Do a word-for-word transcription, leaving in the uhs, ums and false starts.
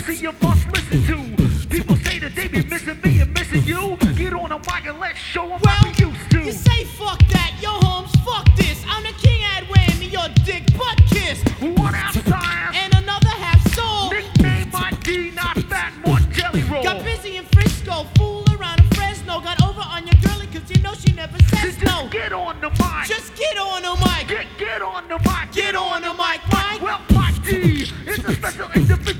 pussy you must listen to. People say that they be missing me and missing you. Get on a mic and let's show them Well, what we used to. you say fuck that, yo Holmes, fuck this. I'm the king at whammy, your dick butt kiss. One half science, And another half soul. nickname my D, not fat, more jelly roll. Got busy in Frisco, fool around in Fresno. Got over on your girlie cause you know she never So says just no. get on the mic. Just get on the mic. Get, get on the mic. Get on the mic, Mike. Well, my D is a special individual.